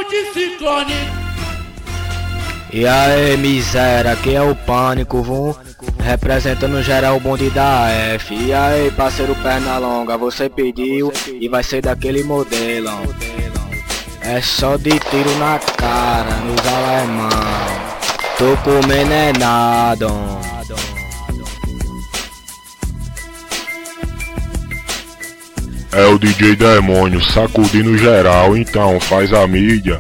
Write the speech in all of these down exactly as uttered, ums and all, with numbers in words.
de Ciclone. E aí, miséria, aqui é o Pânico, vum, representando geral o bonde da F. E aí, parceiro Pernalonga, você pediu e vai ser daquele modelo. É só de tiro na cara, nos alemão. Tô comendo é nada. É o D J Demônio sacudindo geral, então faz a mídia.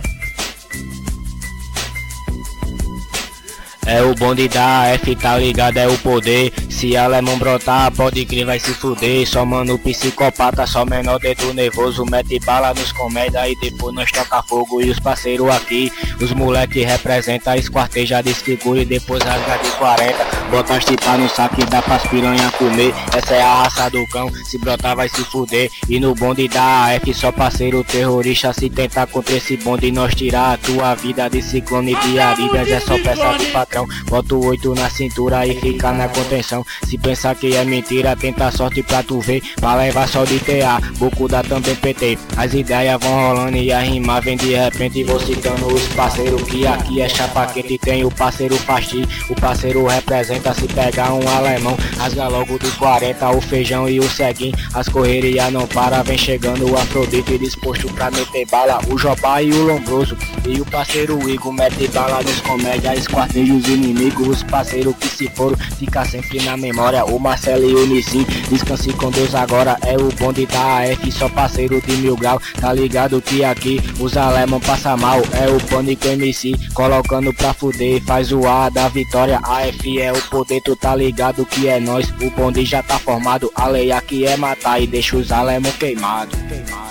É o bonde da F, tá ligado, é o poder. Se alemão brotar, pode crer, vai se fuder. Só mano psicopata, só menor dedo nervoso. Mete bala nos comédia e depois nós toca fogo. E os parceiros aqui, os moleque representa, esquarteja, desfigura e depois rasga de quarenta. Bota as tipas no saco e dá pras piranha comer. Essa é a raça do cão, se brotar vai se fuder. E no bonde da F, só parceiro terrorista. Se tentar contra esse bonde, nós tirar a tua vida de Ciclone de Adidas. É só peça de patrão. Bota o oito na cintura e fica na contenção. Se pensar que é mentira, tenta sorte pra tu ver. Pra levar só de T A, Boku dá também P T. As ideias vão rolando e a rima vem de repente. Vou citando os parceiros que aqui é chapa quente. Tem o parceiro Fasti, o parceiro representa. Se pegar um alemão, rasga logo dos quarenta. O feijão e o ceguinho, as correrias não para. Vem chegando o Afrodite disposto pra meter bala. O Jobá e o Lombroso e o parceiro Igor mete bala nos comédia, esquarteja os inimigos. Os parceiros que se foram, fica sempre na memória. O Marcelo e o Nissin, descanse com Deus agora. É o bonde da A F, só parceiro de mil grau. Tá ligado que aqui os alemão passa mal. É o Pânico M C, colocando pra fuder. Faz o A da vitória, A F é o poder. Tu tá ligado que é nós, o bonde já tá formado. A lei aqui é matar e deixa os alemão queimados. Queimado.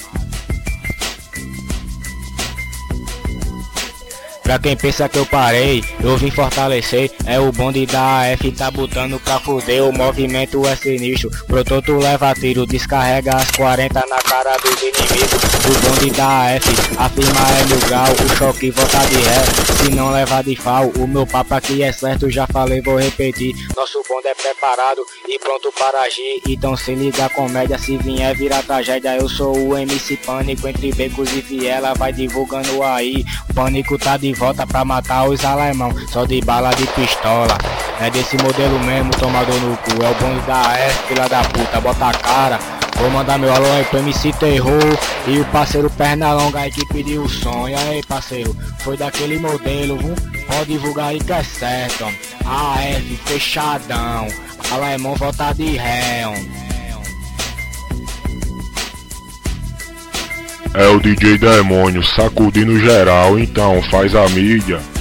Pra quem pensa que eu parei, eu vim fortalecer. É o bonde da A F, tá botando pra fuder. O movimento é sinistro, brotou tu leva tiro. Descarrega as quarenta na cara dos inimigos. O bonde da A F, afirma é mil grau. O choque volta de ré, se não leva de fal. O meu papo aqui é certo, já falei, vou repetir. Nosso bonde é preparado e pronto para agir. Então se liga a comédia, se vier virar tragédia. Eu sou o M C Pânico, entre becos e viela. Vai divulgando aí, o Pânico tá de volta pra matar os alemão, só de bala de pistola. É desse modelo mesmo, tomador no cu. É o bonde da A F, filha da puta, bota a cara. Vou mandar meu alô aí pro M C Terror e o parceiro Pernalonga aí que pediu o som. E aí, parceiro, foi daquele modelo, viu? Pode divulgar aí que é certo. A F fechadão, alemão volta de ré. É o D J Demônio sacudindo geral, então faz a mídia.